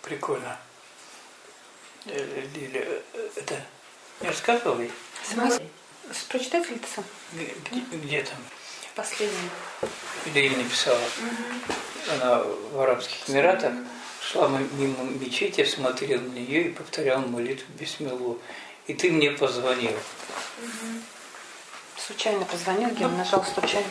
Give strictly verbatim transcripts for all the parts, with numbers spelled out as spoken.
Прикольно. Лиля, это не рассказывал ей? Прочитать ли ты сам? Где, где там? Последний. Лиля написала. Угу. Она в Арабских Эмиратах шла мимо мечети, смотрела на нее и повторяла молитву бисмиллу. И ты мне позвонил. Угу. Случайно позвонил, я нажал случайно.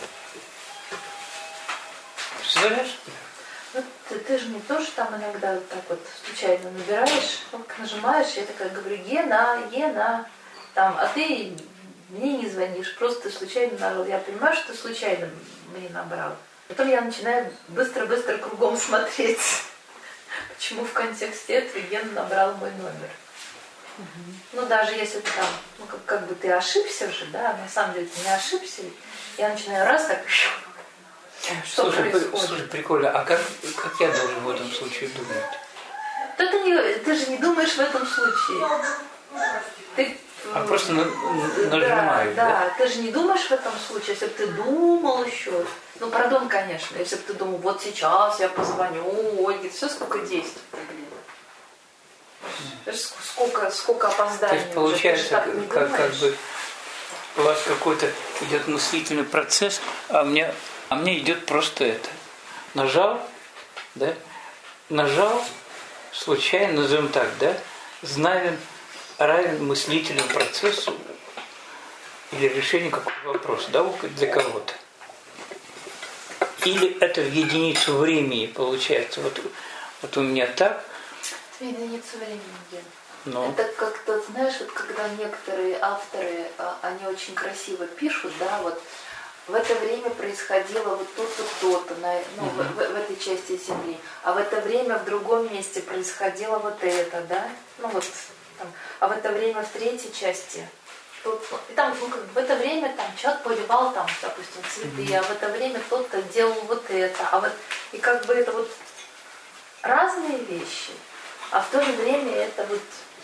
Представляешь? Ну, ты, ты же мне тоже там иногда вот так вот случайно набираешь, нажимаешь, я такая говорю, Гена, Гена, там, а ты мне не звонишь, просто ты случайно набрал. Я понимаю, что ты случайно мне набрал. Потом я начинаю быстро-быстро кругом смотреть, почему в контексте этого Гена набрал мой номер. Угу. Ну, даже если ты там, ну, как, как бы ты ошибся же, да, на самом деле ты не ошибся, я начинаю раз так... Что слушай, происходит? Слушай, прикольно, а как, как я должен в этом случае думать? Да ты, не, ты же не думаешь в этом случае. Ты, а просто на, нажимаешь, да, да? Да, ты же не думаешь в этом случае, если бы ты думал еще. Ну, пардон, конечно, если бы ты думал, вот сейчас я позвоню Ольге, все сколько действий, блин. Сколько, сколько опозданий. То есть получается, уже, как, как бы у вас какой-то идет мыслительный процесс, а у меня... А мне идет просто это. Нажал, да? Нажал, случайно, назовем так, да? Знаем, равен мыслительному процессу или решению какого-то вопроса, да, для кого-то. Или это в единицу времени получается. Вот, вот у меня так. В единицу времени, Ген. Но... Это как-то, знаешь, вот когда некоторые авторы, они очень красиво пишут, да, вот в это время происходило вот то-то, то-то, ну, uh-huh. в, в, в этой части Земли. А в это время в другом месте происходило вот это, да? Ну вот, там. А в это время в третьей части. Тут, и там, ну, как бы в это время там человек поливал там, допустим, цветы, uh-huh. а в это время кто-то делал вот это. А вот, и как бы это вот разные вещи, а в то же время это вот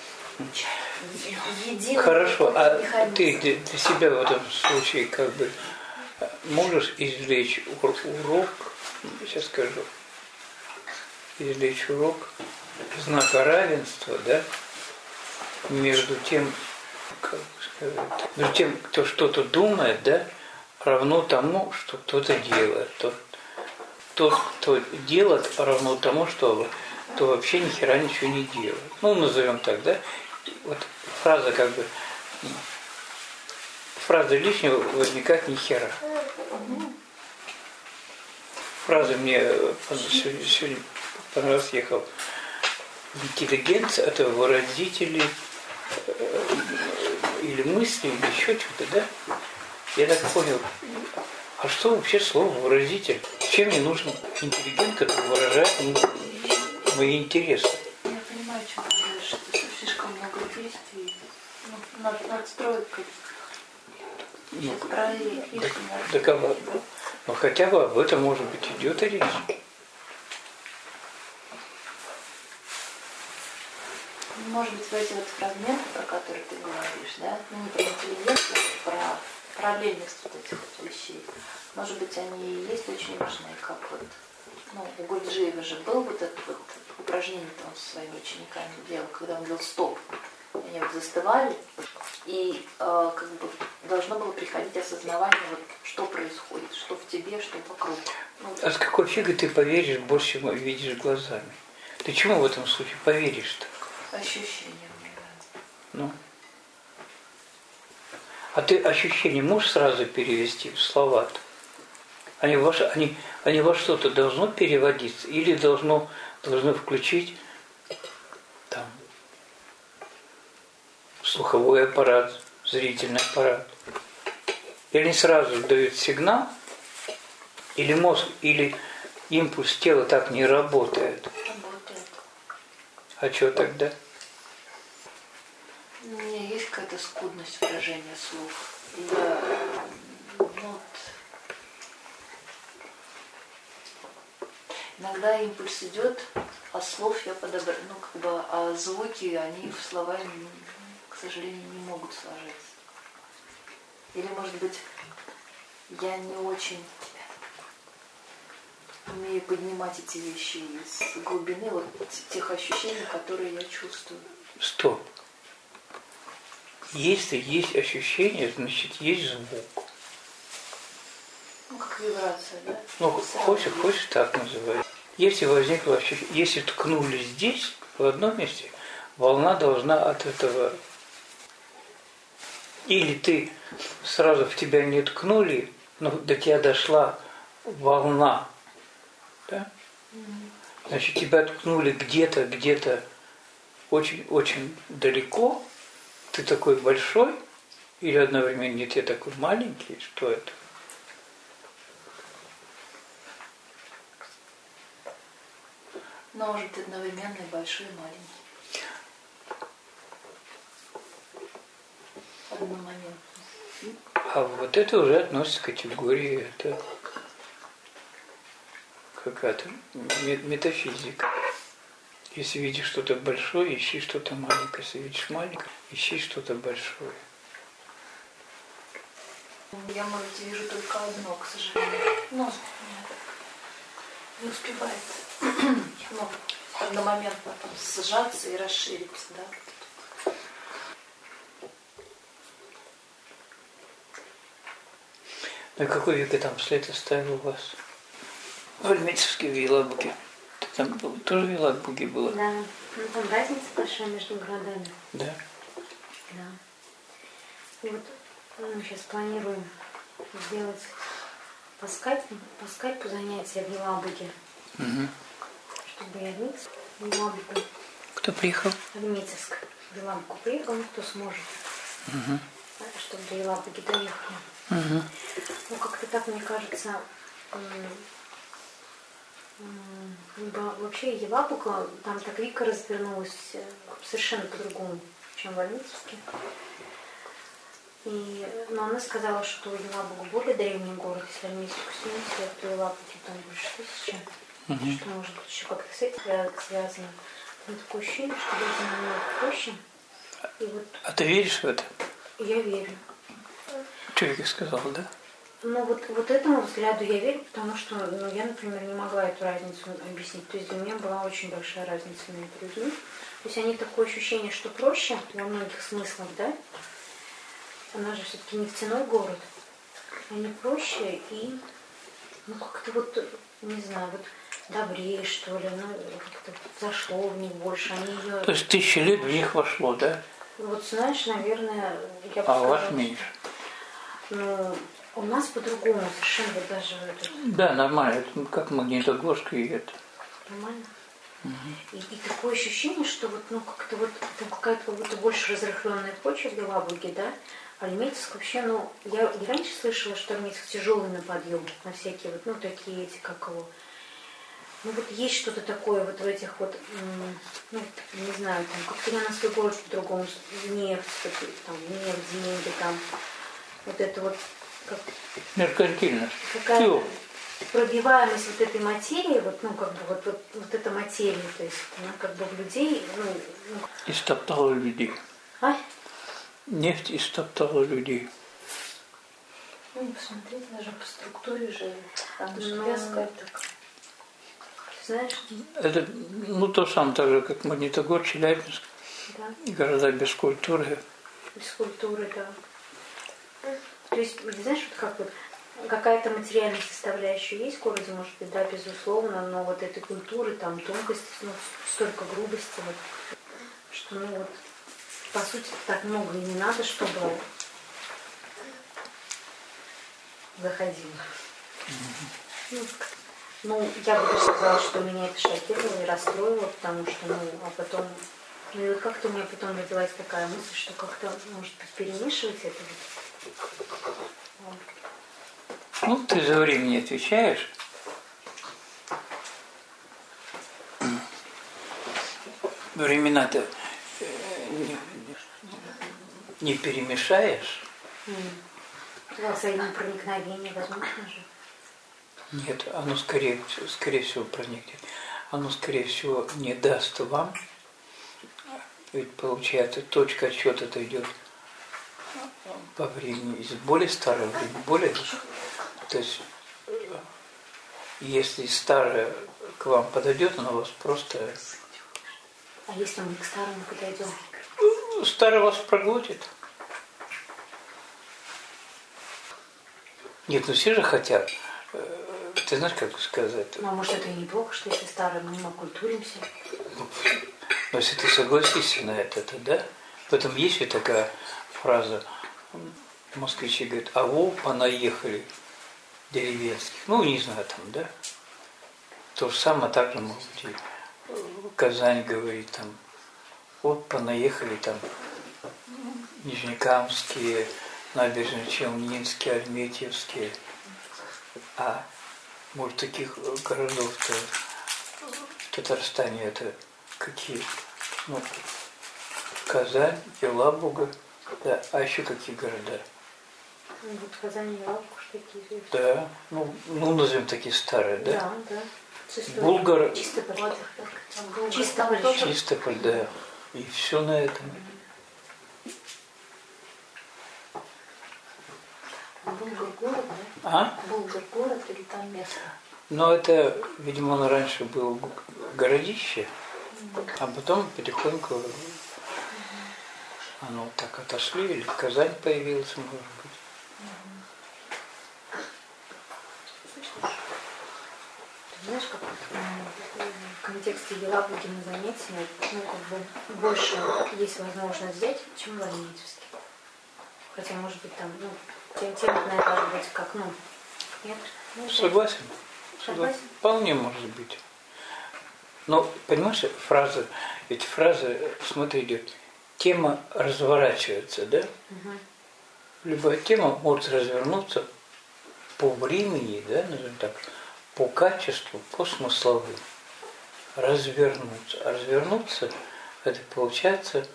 единый. Хорошо, а механизм. Ты для, для себя в этом случае как бы можешь извлечь урок, сейчас скажу, извлечь урок знака равенства, да, между тем, как сказать, между тем, кто что-то думает, да, равно тому, что кто-то делает. Тот, тот, кто делает, равно тому, что кто вообще ни хера ничего не делает. Ну, назовем так, да. Вот фраза как бы фраза лишнего возникает ни хера. Фраза мне сегодня понравилась, ехал. Интеллигенция – это выразители или мысли, или еще что-то, да? Я так понял, а что вообще слово выразитель? Чем мне нужен интеллигент, который выражает мои интересы? Я понимаю, что ты говоришь, что слишком много действий. Ну, надо, надо строить как Ну, про так, так, а, ну, хотя бы об этом, может быть, идет и речь. Может быть, в эти вот фрагменты, про которые ты говоришь, да, ну не про интеллигенцию, а про параллельность вот этих вот вещей, может быть, они и есть очень важные, как вот, ну, у Гурджиева же был вот это вот упражнение-то он со своими учениками делал, когда он делал стоп. Они вот застывали, и э, как бы должно было приходить осознавание, вот, что происходит, что в тебе, что вокруг. Ну, а с какой фигой ты поверишь больше, чем видишь глазами? Ты чему в этом случае поверишь-то? Ощущение, мне кажется. Ну. А ты ощущения можешь сразу перевести в слова-то? Они во, они, они во что-то должно переводиться или должно, должно включить там слуховой аппарат, зрительный аппарат. Или они сразу дают сигнал, или мозг, или импульс тела так не работает. Работает. А что тогда? У меня есть какая-то скудность выражения слов. Я, ну, вот, иногда импульс идет, а слов я подобрать, ну, как бы, а звуки, они в слова, к сожалению, не могут сложиться. Или, может быть, я не очень умею поднимать эти вещи из глубины вот тех ощущений, которые я чувствую. Стоп. Если есть ощущение, значит есть звук. Ну, как вибрация, да? Ну, Сразу хочешь, есть. хочешь так называть. Если возникло ощущение, если ткнули здесь, в одном месте, волна должна от этого. Или ты сразу в тебя не ткнули, но до тебя дошла волна. Да? Значит, тебя ткнули где-то, где-то очень-очень далеко. Ты такой большой, или одновременно не ты такой маленький, что это? Но может быть одновременно и большой, и маленький. Одномоментно. А вот это уже относится к категории, это какая-то метафизика. Если видишь что-то большое, ищи что-то маленькое. Если видишь маленькое, ищи что-то большое. Я, может быть, вижу только одно, к сожалению. Но не успевает ну, одномоментно там сжаться и расшириться, да. На какой век там след оставил у вас? В Альметьевске, в Елабуге. Ты там был, тоже в Елабуге было? Да. Ну там разница большая между городами. Да. Да. И вот мы сейчас планируем сделать по скайпу, по скайпу занятия в Елабуге. Угу. Чтобы я Альметьевск, в Елабугу. Кто приехал? Альметьевск. В Елабугу приехал, ну кто сможет. Угу. Чтобы до Елабуги доехали. Угу. Ну как-то так, мне кажется, вообще Елабуга, там так Вика развернулась совершенно по-другому, чем в Альметьевске. И, но она сказала, что Елабуга более древний город, если Альметьевск семьдесят, то Елабуги там больше тысячи. Угу. Что может быть еще как-то с этим связано. Но такое ощущение, что людям намного проще. И вот а ты веришь в это? Я верю. Человек сказал, да? Ну вот, вот этому взгляду я верю, потому что ну, я, например, не могла эту разницу объяснить. То есть для меня была очень большая разница между людьми. То есть они такое ощущение, что проще во многих смыслах, да? Она же все-таки нефтяной город. Они проще и ну как-то вот, не знаю, вот добрее, что ли, ну как-то зашло в них больше. Они ее... То есть тысячи лет в них вошло, да? Вот знаешь, наверное, я бы А сказала, у вас меньше? Ну, у нас по-другому совершенно вот даже это. Да, нормально, это как магнитогорска и это. Нормально. Угу. И, и такое ощущение, что вот, ну, как-то вот там какая-то как будто больше разрыхленная почва в Елабуге, да? Альметьевск вообще, ну, я и раньше слышала, что Альметьевск тяжелый на подъем, на всякие вот, ну, такие эти, как его. Ну, вот есть что-то такое вот в этих вот, ну, не знаю, там, как-то я на свой город по-другому, нефть, там, нефть, деньги, там, вот это вот, как... Меркантильность. Какая-то пробиваемость вот этой материи, вот, ну, как бы, вот, вот, вот эта материя, то есть, она как бы в людей, ну... ну... Истоптала людей. А? Нефть истоптала людей. Ну, не посмотреть даже по структуре же, там же Но... вязкая так. Знаешь? Это, ну, то самое, так же, как Магнитогорск, Челябинск. Да. Города без культуры. Без культуры, да. То есть, знаешь, вот как вот, какая-то материальная составляющая есть в городе, может быть, да, безусловно, но вот этой культуры, там, тонкости, ну, столько грубости, вот, что, ну, вот, по сути, так много и не надо, чтобы заходило. Mm-hmm. Ну, ну, я бы даже сказала, что меня это шокировало и расстроило, потому что, ну, а потом, ну, и вот как-то у меня потом родилась такая мысль, что как-то, может быть, перемешивать это вот. Ну, ты за время не отвечаешь. Времена-то не перемешаешь. Mm. Взаимопроникновение возможно же? Нет, оно скорее, скорее всего проникнет. Оно, скорее всего, не даст вам. Ведь получается, точка отсчета-то идет по времени из более старого времени, более. То есть если старое к вам подойдет, оно вас просто... А если мы к старому подойдем? Старый вас проглотит. Нет, ну все же хотят. Ты знаешь, как сказать? Ну, а может, это и неплохо, что если старый, мы окультуримся? Ну, если ты согласишься на это, то да. В этом есть и такая фраза. Москвичи говорят, а во, понаехали деревенских. Ну, не знаю, там, да. То же самое также, может быть, и Казань говорит, там, вот понаехали там Нижнекамские, Набережно-Челнинские, Альметьевские. А может, таких городов-то в Татарстане это какие? Ну, Казань, Елабуга, да, а еще какие города? Ну, вот Казань и Елабуга, что такие известные. Да, ну, ну назовем такие старые, да? Да, да. Булгар. Чистополь. Чистополь. Чистополь, да. И все на этом. Булгар город, да? А? Булгар город или там место? Ну, это, видимо, он раньше был городище, а потом потихоньку оно так отошли, или Казань появилась, может быть. Знаешь, как в контексте Елабуги мы заметили, ну, как бы больше есть возможность взять, чем в Альметьевске. Хотя, может быть, там, ну, тем, тем наверное, может быть, как, ну, нет? Ну, Согласен. Согласен? Вполне может быть. Но, понимаешь, фраза, эти фразы, смотри, идет, тема разворачивается, да? Угу. Любая тема может развернуться по времени, да, назовем так, по качеству, по смысловым. Развернуться. А развернуться, это получается,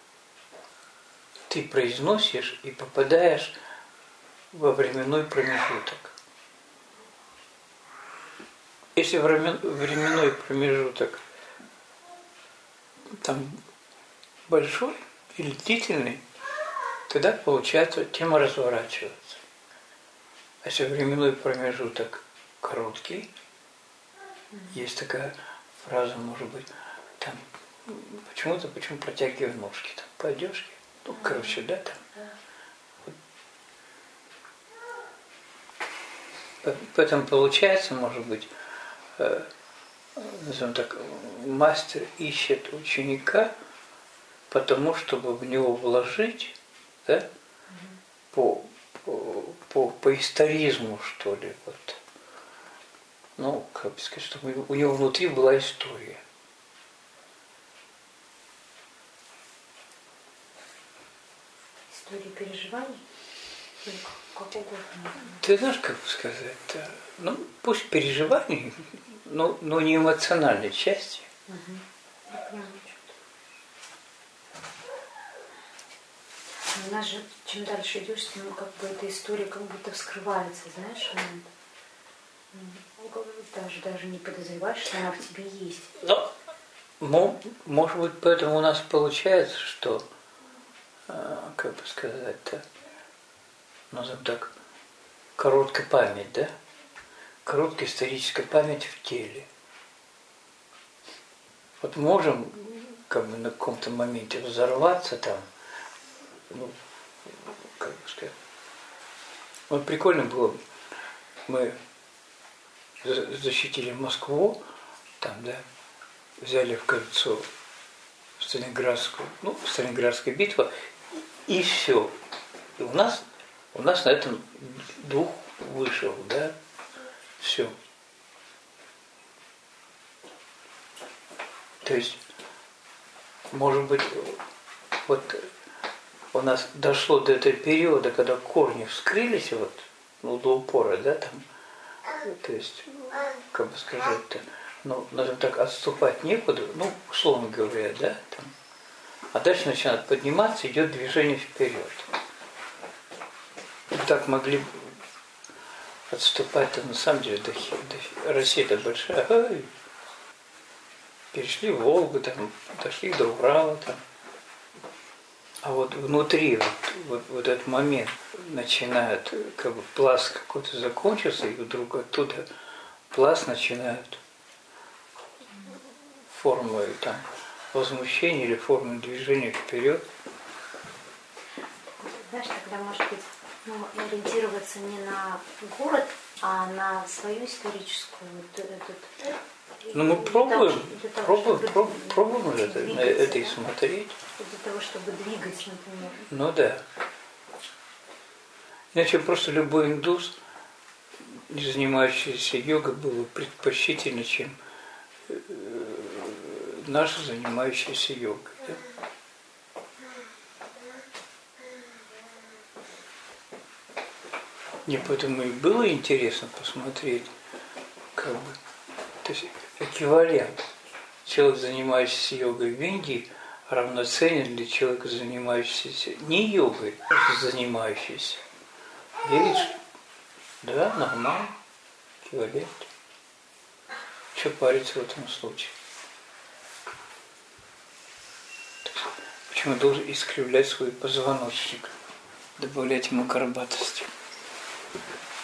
ты произносишь и попадаешь во временной промежуток. Если временной промежуток там большой или длительный, тогда получается тема разворачивается. А если временной промежуток короткий, есть такая фраза, может быть, там почему-то, почему протягивай ножки, там, по одежке, ну, короче, да, там. Поэтому получается, может быть, э, назовем так, мастер ищет ученика, потому чтобы в него вложить, да, по, по, по, по историзму, что ли, вот. Ну, как бы сказать, чтобы у него внутри была история. История переживаний? Или как угодно? Ты знаешь, как сказать-то? Ну, пусть переживания, но, но не эмоциональной части. Угу. Я понимаю, что-то. У нас же, чем дальше идешь, тем как бы эта история как будто вскрывается, знаешь, даже, даже не подозреваешь, что она в тебе есть. Ну, может быть, поэтому у нас получается, что, как бы сказать-то, назовем так, короткая память, да? Короткая историческая память в теле. Вот можем, как бы, на каком-то моменте взорваться там, ну, как бы сказать. Вот прикольно было, мы защитили Москву, там, да, взяли в кольцо Сталинградскую, ну, Сталинградская битва, и все. И у нас, у нас на этом дух вышел, да, все. То есть, может быть, вот у нас дошло до этого периода, когда корни вскрылись, вот, ну, до упора, да, там, то есть, как бы сказать-то, ну, назовем так, отступать некуда, ну, условно говоря, да, там, а дальше начинает подниматься, идет движение вперед. И так могли отступать-то на самом деле, до, до, Россия-то большая, ай, перешли Волгу, там, дошли до Урала, там. А вот внутри вот, вот, вот этот момент начинает, как бы пласт какой-то закончился, и вдруг оттуда пласт начинают формой там возмущения или формой движения вперед. Знаешь, тогда, может быть, ну, ориентироваться не на город, а на свою историческую вот этот. Ну мы пробуем, для того, пробуем, чтобы пробуем, пробуем это, на это и да? смотреть. Для того, чтобы двигать, например. Ну да. Иначе просто любой индус, не занимающийся йогой, был бы предпочтительнее, чем наши, занимающиеся йогой. Да? Мне поэтому и было интересно посмотреть, как бы, то есть эквивалент. Человек, занимающийся йогой в Индии, равноценен для человека, занимающегося не йогой, а занимающийся. Видишь? Да, нормально. Эквивалент. Что париться в этом случае? Почему я должен искривлять свой позвоночник, добавлять ему горбатости?